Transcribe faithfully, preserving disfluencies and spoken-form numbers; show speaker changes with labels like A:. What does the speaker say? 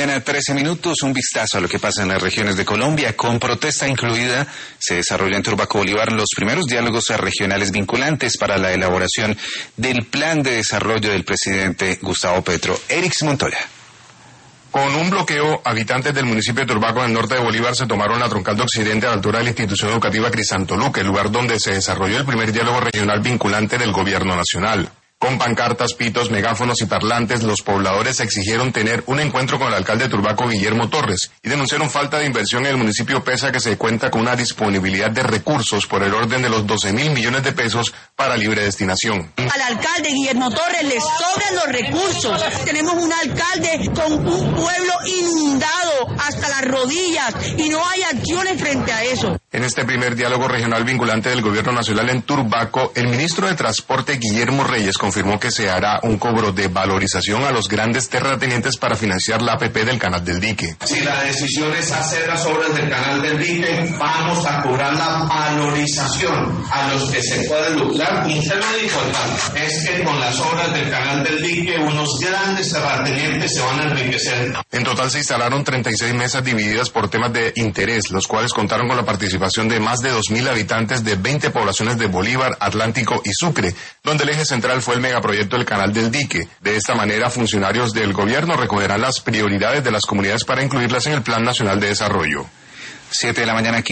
A: Mañana trece minutos, un vistazo a lo que pasa en las regiones de Colombia. Con protesta incluida, se desarrolla en Turbaco, Bolívar, los primeros diálogos regionales vinculantes para la elaboración del plan de desarrollo del presidente Gustavo Petro. Erix Montoya.
B: Con un bloqueo, habitantes del municipio de Turbaco, en el norte de Bolívar, se tomaron la troncal de Occidente a la altura de la institución educativa Crisantoluque, el lugar donde se desarrolló el primer diálogo regional vinculante del gobierno nacional. Con pancartas, pitos, megáfonos y parlantes, los pobladores exigieron tener un encuentro con el alcalde de Turbaco, Guillermo Torres, y denunciaron falta de inversión en el municipio pese a que se cuenta con una disponibilidad de recursos por el orden de los doce mil millones de pesos para libre destinación.
C: Al alcalde Guillermo Torres le sobran los recursos. Tenemos un alcalde con un pueblo inundado hasta las rodillas y no hay acciones frente a eso.
B: En este primer diálogo regional vinculante del gobierno nacional en Turbaco, el ministro de Transporte, Guillermo Reyes, confirmó que se hará un cobro de valorización a los grandes terratenientes para financiar la A P P del Canal del Dique.
D: Si la decisión es hacer las obras del Canal del Dique, vamos a cobrar la valorización a los que se pueden lucrar. Como usted lo dijo, hermano, es que con las obras del Canal del Dique unos grandes terratenientes se van a enriquecer.
B: En total se instalaron treinta y seis mesas divididas por temas de interés, los cuales contaron con la participación de más de dos mil habitantes de veinte poblaciones de Bolívar, Atlántico y Sucre, donde el eje central fue el megaproyecto del Canal del Dique. De esta manera, funcionarios del gobierno recogerán las prioridades de las comunidades para incluirlas en el Plan Nacional de Desarrollo.
A: Siete de la mañana.